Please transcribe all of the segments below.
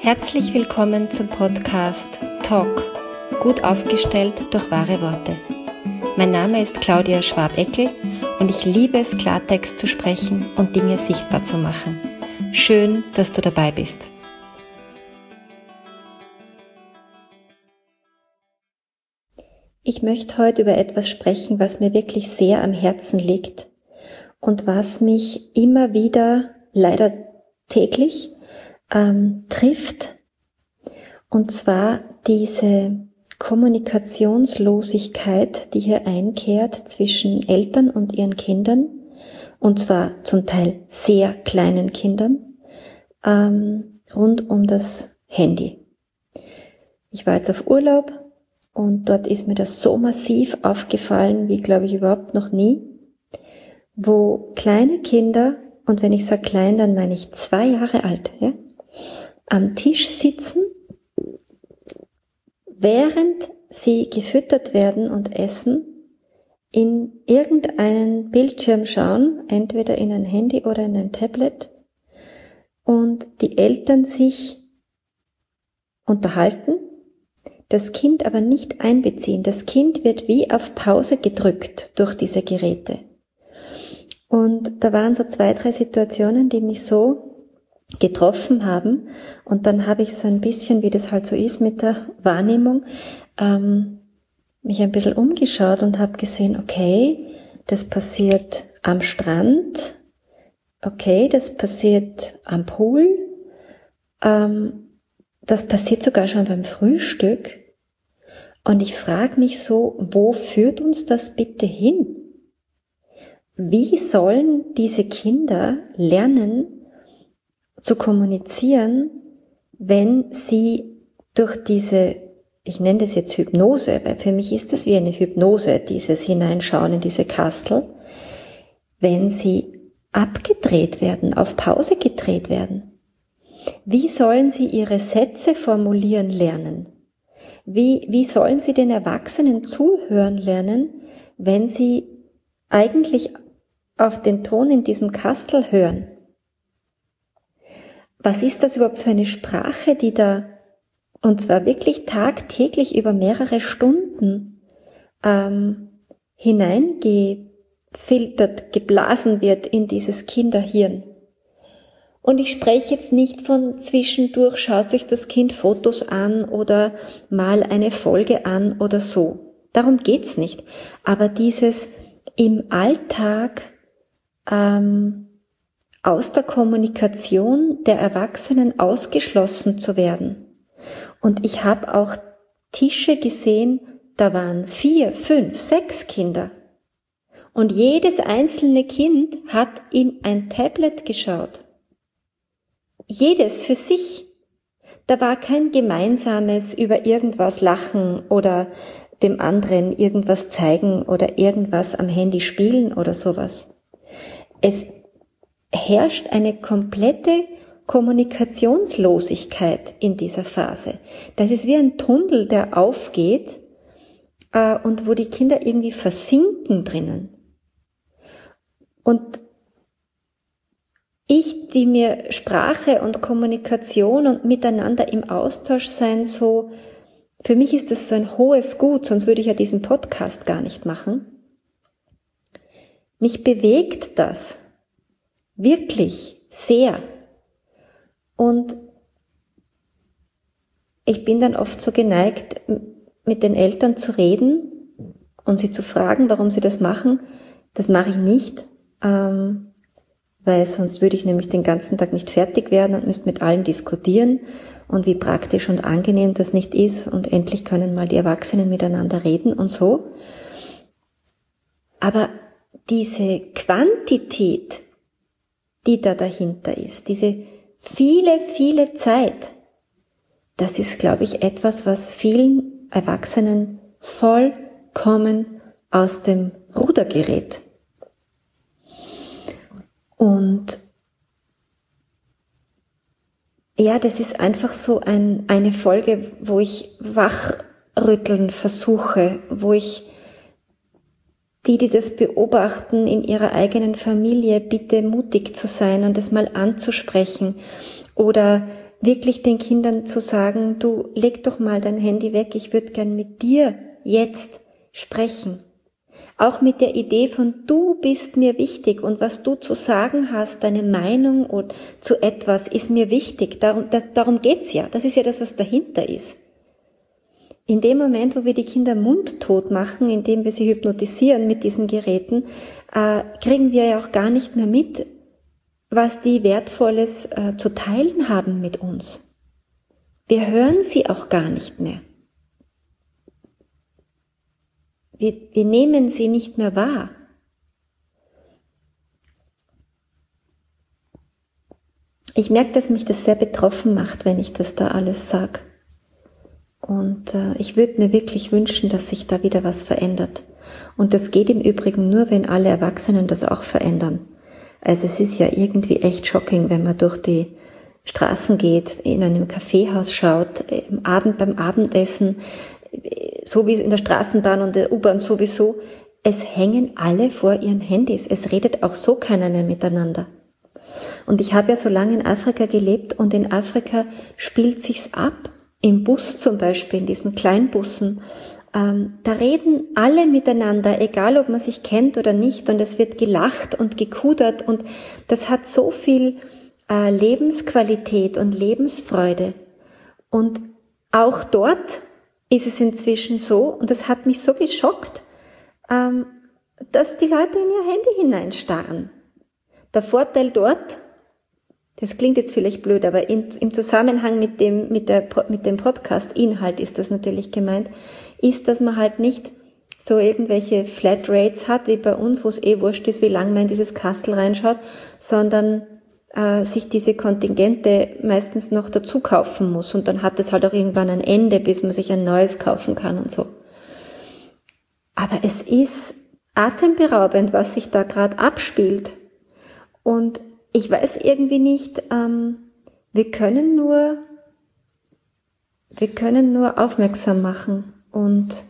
Herzlich willkommen zum Podcast Talk, gut aufgestellt durch wahre Worte. Mein Name ist Claudia Schwab-Eckel und ich liebe es, Klartext zu sprechen und Dinge sichtbar zu machen. Schön, dass du dabei bist. Ich möchte heute über etwas sprechen, was mir wirklich sehr am Herzen liegt und was mich immer wieder, leider täglich, trifft, und zwar diese Kommunikationslosigkeit, die hier einkehrt zwischen Eltern und ihren Kindern, und zwar zum Teil sehr kleinen Kindern, rund um das Handy. Ich war jetzt auf Urlaub und dort ist mir das so massiv aufgefallen, wie glaube ich überhaupt noch nie, wo kleine Kinder, und wenn ich sage klein, dann meine ich 2 Jahre alt, ja, am Tisch sitzen, während sie gefüttert werden und essen, in irgendeinen Bildschirm schauen, entweder in ein Handy oder in ein Tablet, und die Eltern sich unterhalten, das Kind aber nicht einbeziehen. Das Kind wird wie auf Pause gedrückt durch diese Geräte. Und da waren so 2, 3 Situationen, die mich so getroffen haben, und dann habe ich so ein bisschen, wie das halt so ist mit der Wahrnehmung, mich ein bisschen umgeschaut und habe gesehen, okay, das passiert am Strand, okay, das passiert am Pool, das passiert sogar schon beim Frühstück, und ich frage mich so, wo führt uns das bitte hin? Wie sollen diese Kinder lernen zu kommunizieren, wenn sie durch diese, ich nenne das jetzt Hypnose, weil für mich ist das wie eine Hypnose, dieses Hineinschauen in diese Kastel, wenn sie abgedreht werden, auf Pause gedreht werden? Wie sollen sie ihre Sätze formulieren lernen? Wie sollen sie den Erwachsenen zuhören lernen, wenn sie eigentlich auf den Ton in diesem Kastel hören? Was ist das überhaupt für eine Sprache, die da, und zwar wirklich tagtäglich über mehrere Stunden, hineingefiltert, geblasen wird in dieses Kinderhirn? Und ich spreche jetzt nicht von zwischendurch, schaut sich das Kind Fotos an oder mal eine Folge an oder so. Darum geht's nicht. Aber dieses im Alltag aus der Kommunikation der Erwachsenen ausgeschlossen zu werden. Und ich habe auch Tische gesehen, da waren 4, 5, 6 Kinder. Und jedes einzelne Kind hat in ein Tablet geschaut. Jedes für sich. Da war kein gemeinsames über irgendwas lachen oder dem anderen irgendwas zeigen oder irgendwas am Handy spielen oder sowas. Es herrscht eine komplette Kommunikationslosigkeit in dieser Phase. Das ist wie ein Tunnel, der aufgeht und wo die Kinder irgendwie versinken drinnen. Und ich, die mir Sprache und Kommunikation und miteinander im Austausch sein, so, für mich ist das so ein hohes Gut, sonst würde ich ja diesen Podcast gar nicht machen. Mich bewegt das wirklich sehr. Und ich bin dann oft so geneigt, mit den Eltern zu reden und sie zu fragen, warum sie das machen. Das mache ich nicht, weil sonst würde ich nämlich den ganzen Tag nicht fertig werden und müsste mit allen diskutieren und wie praktisch und angenehm das nicht ist, und endlich können mal die Erwachsenen miteinander reden und so. Aber diese Quantität, die da dahinter ist, diese viele, viele Zeit, das ist, glaube ich, etwas, was vielen Erwachsenen vollkommen aus dem Ruder gerät. Und ja, das ist einfach so eine Folge, wo ich wachrütteln versuche, wo ich die das beobachten in ihrer eigenen Familie, bitte mutig zu sein und das mal anzusprechen oder wirklich den Kindern zu sagen, du leg doch mal dein Handy weg, ich würde gern mit dir jetzt sprechen. Auch mit der Idee von du bist mir wichtig und was du zu sagen hast, deine Meinung zu etwas ist mir wichtig. Darum geht's ja. Das ist ja das, was dahinter ist. In dem Moment, wo wir die Kinder mundtot machen, indem wir sie hypnotisieren mit diesen Geräten, kriegen wir ja auch gar nicht mehr mit, was die Wertvolles zu teilen haben mit uns. Wir hören sie auch gar nicht mehr. Wir nehmen sie nicht mehr wahr. Ich merke, dass mich das sehr betroffen macht, wenn ich das da alles sage. Und ich würde mir wirklich wünschen, dass sich da wieder was verändert. Und das geht im Übrigen nur, wenn alle Erwachsenen das auch verändern. Also es ist ja irgendwie echt shocking, wenn man durch die Straßen geht, in einem Kaffeehaus schaut, beim Abendessen, so wie in der Straßenbahn und der U-Bahn sowieso, es hängen alle vor ihren Handys. Es redet auch so keiner mehr miteinander. Und ich habe ja so lange in Afrika gelebt und in Afrika spielt sich's ab. Im Bus zum Beispiel, in diesen Kleinbussen, da reden alle miteinander, egal ob man sich kennt oder nicht, und es wird gelacht und gekudert und das hat so viel Lebensqualität und Lebensfreude. Und auch dort ist es inzwischen so, und das hat mich so geschockt, dass die Leute in ihr Handy hineinstarren. Der Vorteil dort, das klingt jetzt vielleicht blöd, aber im Zusammenhang mit dem Podcast-Inhalt ist das natürlich gemeint, ist, dass man halt nicht so irgendwelche Flatrates hat, wie bei uns, wo es wurscht ist, wie lange man in dieses Kastel reinschaut, sondern sich diese Kontingente meistens noch dazu kaufen muss und dann hat es halt auch irgendwann ein Ende, bis man sich ein neues kaufen kann und so. Aber es ist atemberaubend, was sich da gerade abspielt. Und ich weiß irgendwie nicht, wir können nur aufmerksam machen und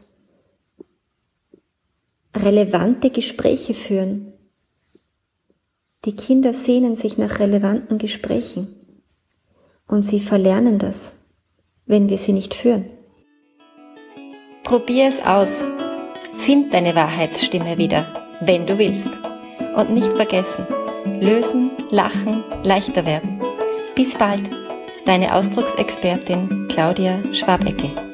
relevante Gespräche führen. Die Kinder sehnen sich nach relevanten Gesprächen und sie verlernen das, wenn wir sie nicht führen. Probier es aus. Find deine Wahrheitsstimme wieder, wenn du willst. Und nicht vergessen, lösen, lachen, leichter werden. Bis bald, deine Ausdrucksexpertin Claudia Schwabeckel.